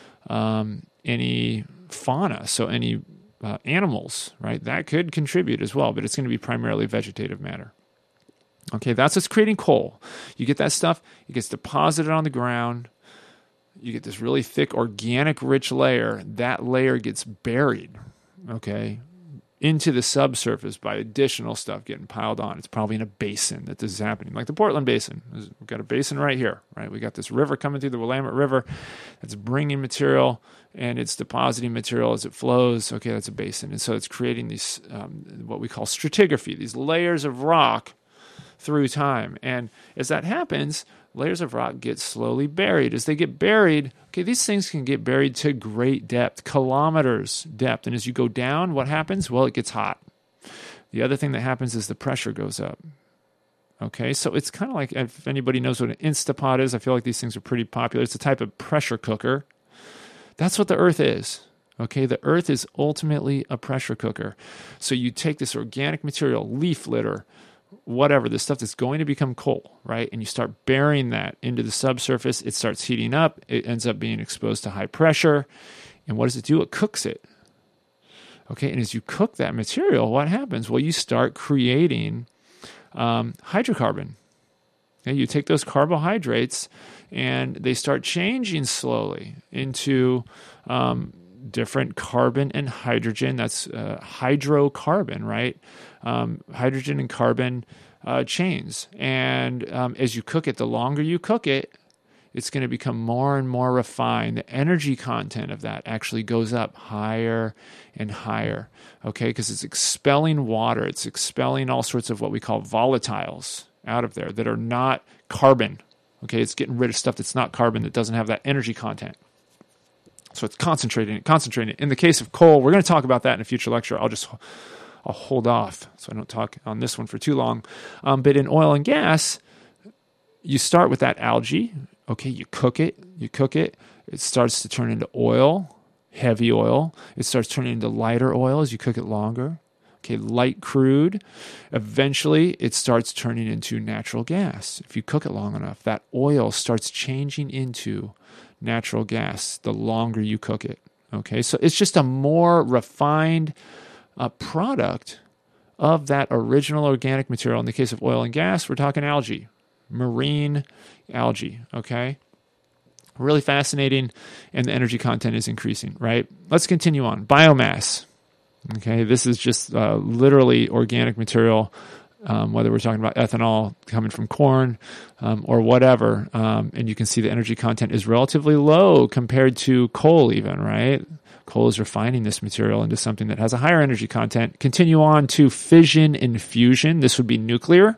any fauna, so any animals, right? That could contribute as well, but it's going to be primarily vegetative matter. Okay, that's what's creating coal. You get that stuff, it gets deposited on the ground. You get this really thick, organic, rich layer. That layer gets buried, okay, into the subsurface by additional stuff getting piled on. It's probably in a basin that this is happening, like the Portland Basin. We've got a basin right here, right? We got this river coming through the Willamette River that's bringing material, and it's depositing material as it flows. Okay, that's a basin. And so it's creating these, what we call stratigraphy, these layers of rock through time. And as that happens, layers of rock get slowly buried. As they get buried, okay, these things can get buried to great depth, kilometers depth. And as you go down, what happens? Well, it gets hot. The other thing that happens is the pressure goes up. Okay, so it's kind of like, if anybody knows what an Instapot is, I feel like these things are pretty popular. It's a type of pressure cooker. That's what the Earth is. Okay, the Earth is ultimately a pressure cooker. So you take this organic material, leaf litter, whatever, the stuff that's going to become coal, right? And you start burying that into the subsurface. It starts heating up. It ends up being exposed to high pressure. And what does it do? It cooks it. Okay, and as you cook that material, what happens? Well, you start creating hydrocarbon. Okay, you take those carbohydrates and they start changing slowly into different carbon and hydrogen. That's hydrocarbon, right? Hydrogen and carbon chains. And as you cook it, the longer you cook it, it's going to become more and more refined. The energy content of that actually goes up higher and higher, okay? Because it's expelling water. It's expelling all sorts of what we call volatiles out of there that are not carbon, okay? It's getting rid of stuff that's not carbon, that doesn't have that energy content. So it's concentrating it. In the case of coal, we're going to talk about that in a future lecture. I'll hold off so I don't talk on this one for too long. But in oil and gas, you start with that algae. Okay, you cook it. It starts to turn into oil, heavy oil. It starts turning into lighter oil as you cook it longer. Okay, light crude. Eventually, it starts turning into natural gas. If you cook it long enough, that oil starts changing into natural gas the longer you cook it. Okay, so it's just a more refined product of that original organic material. In the case of oil and gas, we're talking algae, marine algae, okay? Really fascinating, and the energy content is increasing, right? Let's continue on. Biomass, okay? This is just literally organic material, whether we're talking about ethanol coming from corn or whatever, and you can see the energy content is relatively low compared to coal even, right? Coal is refining this material into something that has a higher energy content. Continue on to fission and fusion. This would be nuclear.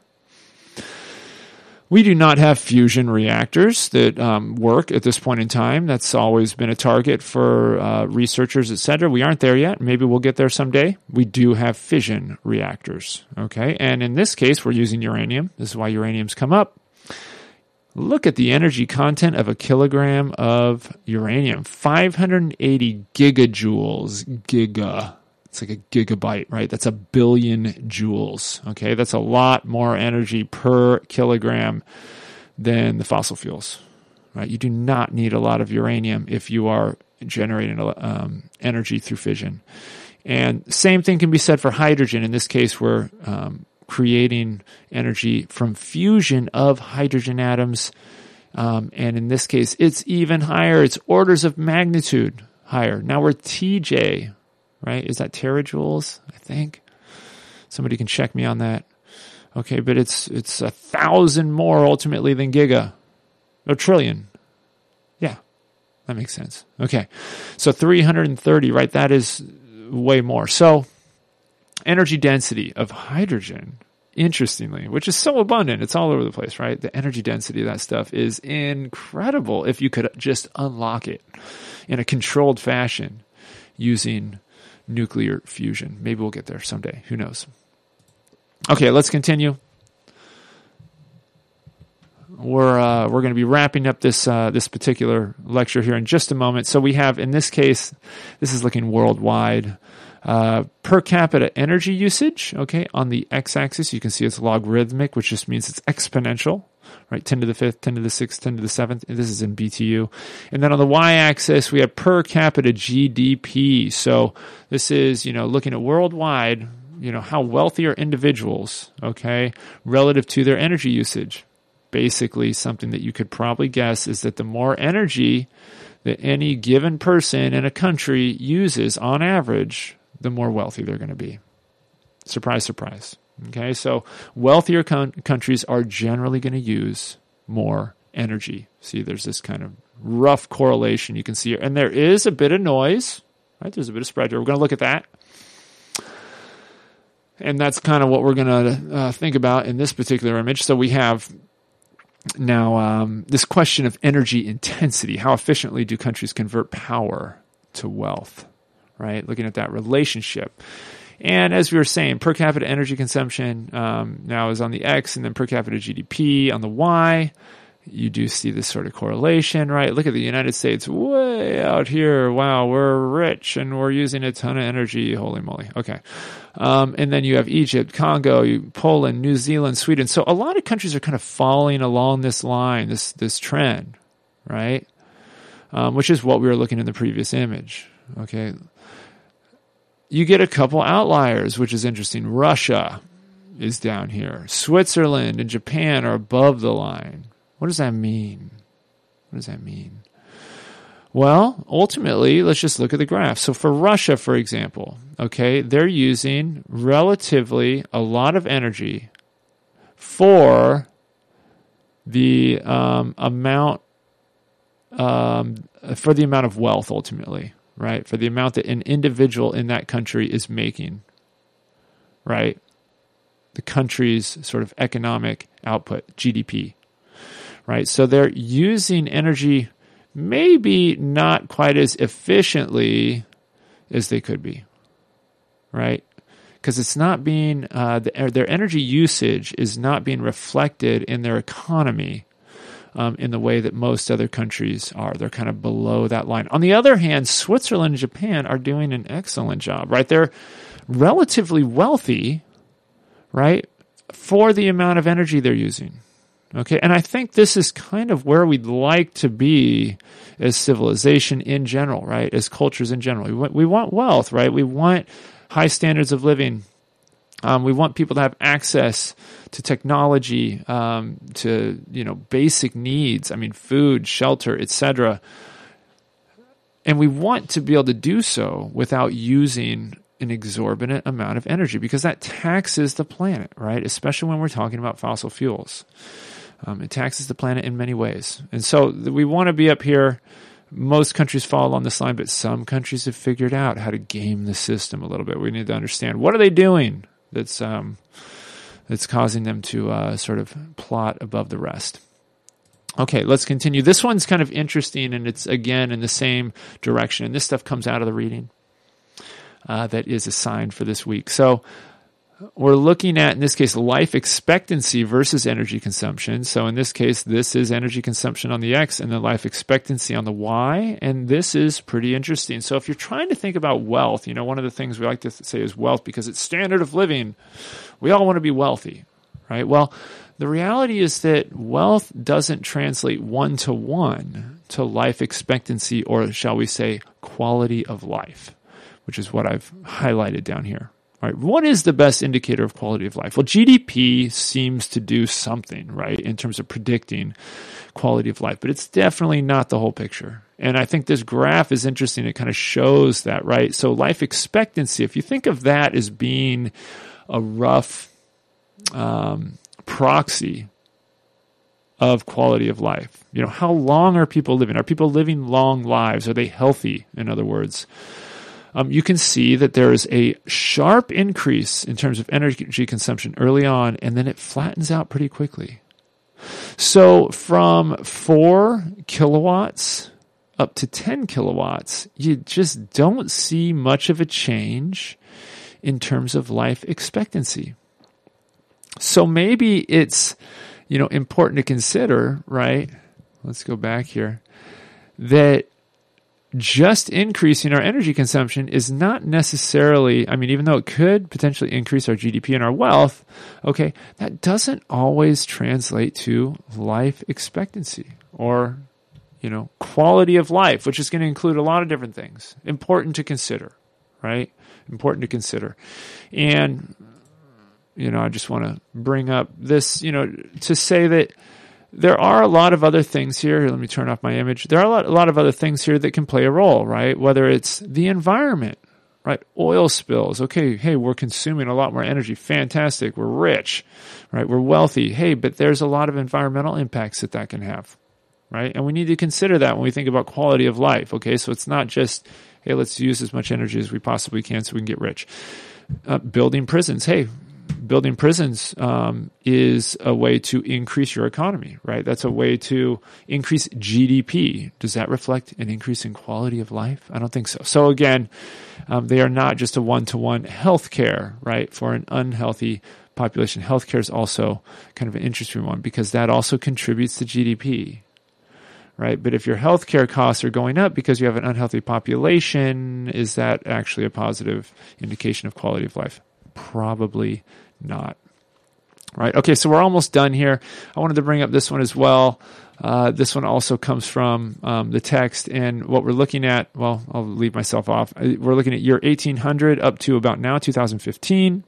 We do not have fusion reactors that work at this point in time. That's always been a target for researchers, etc. We aren't there yet. Maybe we'll get there someday. We do have fission reactors, okay? And in this case, we're using uranium. This is why uranium's come up. Look at the energy content of a kilogram of uranium, 580 gigajoules. It's like a gigabyte, right? That's a billion joules. Okay, that's a lot more energy per kilogram than the fossil fuels, right? You do not need a lot of uranium if you are generating energy through fission. And same thing can be said for hydrogen. In this case, we're creating energy from fusion of hydrogen atoms. And in this case, it's even higher. It's orders of magnitude higher. Now we're TJ, right? Is that terajoules? I think. Somebody can check me on that. Okay, but it's 1,000 more ultimately than giga. Or trillion. Yeah, that makes sense. Okay, so 330, right? That is way more. So energy density of hydrogen, interestingly, which is so abundant, it's all over the place, right? The energy density of that stuff is incredible if you could just unlock it in a controlled fashion using nuclear fusion. Maybe we'll get there someday. Who knows? Okay, let's continue. We're going to be wrapping up this particular lecture here in just a moment. So we have, in this case, this is looking worldwide, per capita energy usage. Okay, on the x-axis, you can see it's logarithmic, which just means it's exponential, right? 10 to the 5th, 10 to the 6th, 10 to the 7th. This is in BTU. And then on the y-axis, we have per capita GDP. So this is, looking at worldwide, how wealthy are individuals, okay, relative to their energy usage. Basically, something that you could probably guess is that the more energy that any given person in a country uses on average, the more wealthy they're going to be. Surprise, surprise. Okay, so wealthier countries are generally going to use more energy. See, there's this kind of rough correlation you can see here. And there is a bit of noise, right? There's a bit of spread here. We're going to look at that. And that's kind of what we're going to think about in this particular image. So we have now this question of energy intensity. How efficiently do countries convert power to wealth, right? Looking at that relationship. And as we were saying, per capita energy consumption now is on the X, and then per capita GDP on the Y. You do see this sort of correlation, right? Look at the United States way out here. Wow, we're rich and we're using a ton of energy. Holy moly. Okay. And then you have Egypt, Congo, Poland, New Zealand, Sweden. So a lot of countries are kind of following along this line, this trend, right? Which is what we were looking in the previous image. Okay. You get a couple outliers, which is interesting. Russia is down here. Switzerland and Japan are above the line. What does that mean? What does that mean? Well, ultimately, let's just look at the graph. So for Russia, for example, okay, they're using relatively a lot of energy for the amount of wealth, ultimately, right? For the amount that an individual in that country is making, right? The country's sort of economic output, GDP. Right, so they're using energy maybe not quite as efficiently as they could be, right? Because it's not being their energy usage is not being reflected in their economy in the way that most other countries are. They're kind of below that line. On the other hand, Switzerland and Japan are doing an excellent job, right? They're relatively wealthy, right, for the amount of energy they're using. Okay, and I think this is kind of where we'd like to be as civilization in general, right? As cultures in general. We want wealth, right? We want high standards of living. We want people to have access to technology, to basic needs. I mean, food, shelter, etc. And we want to be able to do so without using an exorbitant amount of energy, because that taxes the planet, right? Especially when we're talking about fossil fuels. It taxes the planet in many ways. And so we want to be up here. Most countries fall on this line, but some countries have figured out how to game the system a little bit. We need to understand, what are they doing that's causing them to sort of plot above the rest. Okay, let's continue. This one's kind of interesting, and it's, again, in the same direction. And this stuff comes out of the reading that is assigned for this week. So we're looking at, in this case, life expectancy versus energy consumption. So in this case, this is energy consumption on the X and then life expectancy on the Y. And this is pretty interesting. So if you're trying to think about wealth, one of the things we like to say is wealth because it's standard of living. We all want to be wealthy, right? Well, the reality is that wealth doesn't translate one-to-one to life expectancy, or shall we say quality of life, which is what I've highlighted down here. All right, what is the best indicator of quality of life? Well, GDP seems to do something, right, in terms of predicting quality of life, but it's definitely not the whole picture. And I think this graph is interesting. It kind of shows that, right? So life expectancy, if you think of that as being a rough proxy of quality of life, how long are people living? Are people living long lives? Are they healthy, in other words? You can see that there is a sharp increase in terms of energy consumption early on, and then it flattens out pretty quickly. So from 4 kilowatts up to 10 kilowatts, you just don't see much of a change in terms of life expectancy. So maybe it's, important to consider, right? Let's go back here, that just increasing our energy consumption is not necessarily, even though it could potentially increase our GDP and our wealth, okay, that doesn't always translate to life expectancy or, quality of life, which is going to include a lot of different things. Important to consider, right? Important to consider. And, I just want to bring up this, to say that there are a lot of other things here. Let me turn off my image. There are a lot of other things here that can play a role, right? Whether it's the environment, right? Oil spills. Okay, hey, we're consuming a lot more energy. Fantastic. We're rich, right? We're wealthy. Hey, but there's a lot of environmental impacts that can have, right? And we need to consider that when we think about quality of life, okay? So it's not just, hey, let's use as much energy as we possibly can so we can get rich. Building prisons. Hey, building prisons is a way to increase your economy, right? That's a way to increase GDP. Does that reflect an increase in quality of life? I don't think so. So again, they are not just a one-to-one. Healthcare, right? For an unhealthy population, healthcare is also kind of an interesting one because that also contributes to GDP, right? But if your healthcare costs are going up because you have an unhealthy population, is that actually a positive indication of quality of life? Probably not. Right. Okay, so we're almost done here. I wanted to bring up this one as well. This one also comes from the text, and what we're looking at, well, I'll leave myself off. We're looking at year 1800 up to about now, 2015.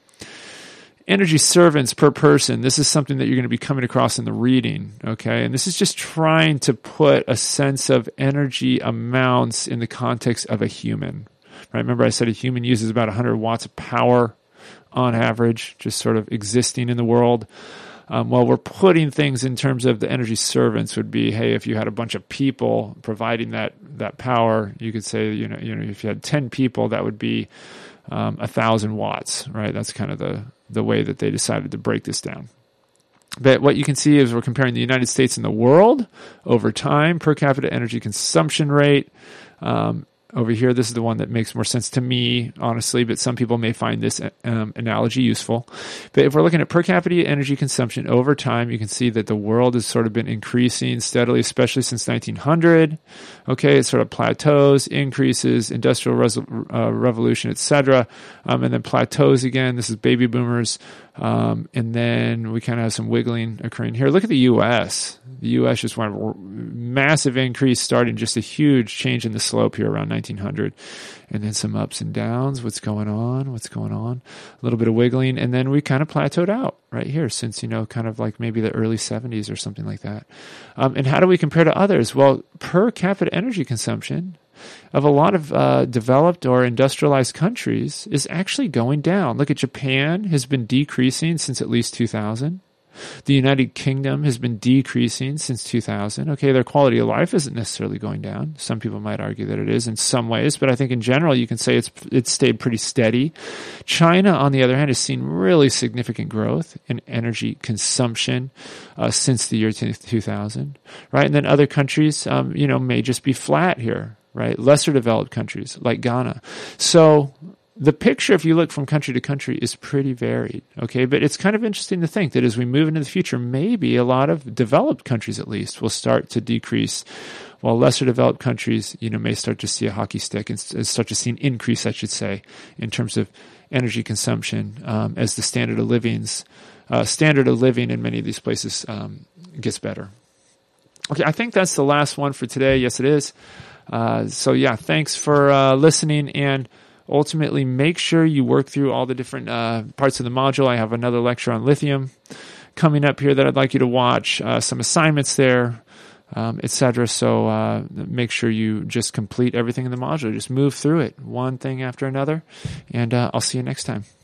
Energy servants per person. This is something that you're going to be coming across in the reading, okay? And this is just trying to put a sense of energy amounts in the context of a human. Right? Remember I said a human uses about 100 watts of power on average, just sort of existing in the world. Well, we're putting things in terms of the energy servants would be, hey, if you had a bunch of people providing that power, you could say, if you had 10 people, that would be 1,000 watts, right? That's kind of the way that they decided to break this down. But what you can see is we're comparing the United States and the world over time, per capita energy consumption rate. Over here, this is the one that makes more sense to me, honestly, but some people may find this analogy useful. But if we're looking at per capita energy consumption over time, you can see that the world has sort of been increasing steadily, especially since 1900. Okay, it sort of plateaus, increases, industrial revolution, etc., and then plateaus again. This is baby boomers. And then we kind of have some wiggling occurring here. Look at the U.S. The U.S. just went a massive increase, starting just a huge change in the slope here around 1900. And then some ups and downs. What's going on? A little bit of wiggling. And then we kind of plateaued out right here since, kind of like maybe the early 70s or something like that. And how do we compare to others? Well, per capita energy consumption of a lot of developed or industrialized countries is actually going down. Look at Japan has been decreasing since at least 2000. The United Kingdom has been decreasing since 2000. Okay, their quality of life isn't necessarily going down. Some people might argue that it is in some ways, but I think in general you can say it's stayed pretty steady. China, on the other hand, has seen really significant growth in energy consumption since the year 2000, right? And then other countries, may just be flat here, right? Lesser developed countries like Ghana. So the picture, if you look from country to country, is pretty varied. Okay, but it's kind of interesting to think that as we move into the future, maybe a lot of developed countries, at least, will start to decrease, while lesser developed countries, may start to see a hockey stick and start to see an increase, I should say, in terms of energy consumption as the standard of living in many of these places gets better. Okay, I think that's the last one for today. Yes, it is. So yeah, thanks for listening, and ultimately make sure you work through all the different parts of the module. I have another lecture on lithium coming up here that I'd like you to watch, some assignments there, etc. So make sure you just complete everything in the module. Just move through it, one thing after another, and I'll see you next time.